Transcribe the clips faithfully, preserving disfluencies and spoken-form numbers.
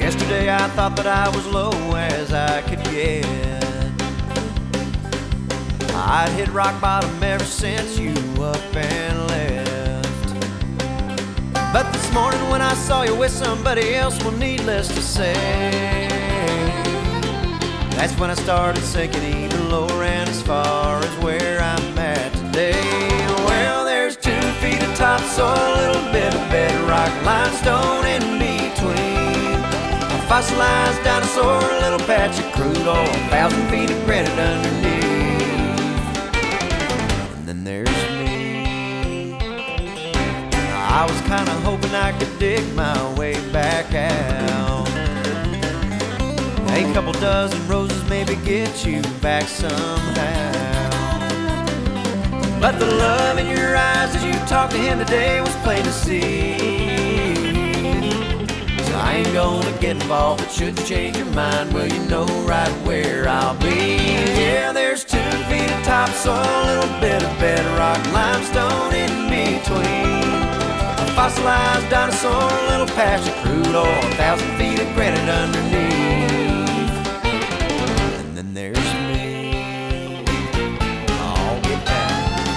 Yesterday I thought that I was low as I could get. I'd hit rock bottom ever since you up and left. But this morning when I saw you with somebody else, well, needless to say, that's when I started sinking even lower and as far as where I'm at today. Well, there's two feet of topsoil, a little bit of bedrock, limestone in between, a fossilized dinosaur, a little patch of crude oil, a thousand feet of granite underneath. And then there's me. I was kinda hoping I could dig my way back out. A couple dozen roses maybe get you back somehow. But the love in your eyes as you talked to him today was plain to see. So I ain't gonna get involved, it shouldn't change your mind. Well, you know right where I'll be. Yeah, there's two feet of topsoil, a little bit of bedrock, limestone in between, a fossilized dinosaur, a little patch of crude oil, a thousand feet of granite underneath. And then there's me. I'll get back.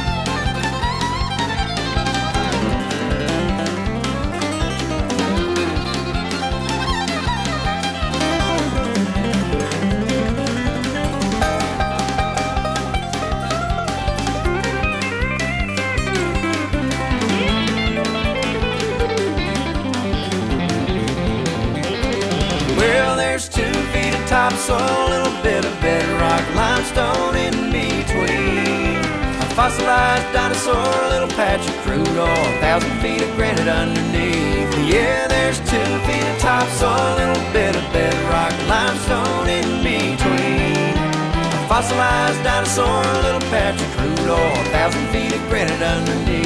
Well, there's two feet of topsoil, a little bit of bedrock, limestone in between, a fossilized dinosaur, a little patch of crude oil, a thousand feet of granite underneath. Yeah, there's two feet of topsoil, a little bit of bedrock, limestone in between, a fossilized dinosaur, a little patch of crude oil, a thousand feet of granite underneath.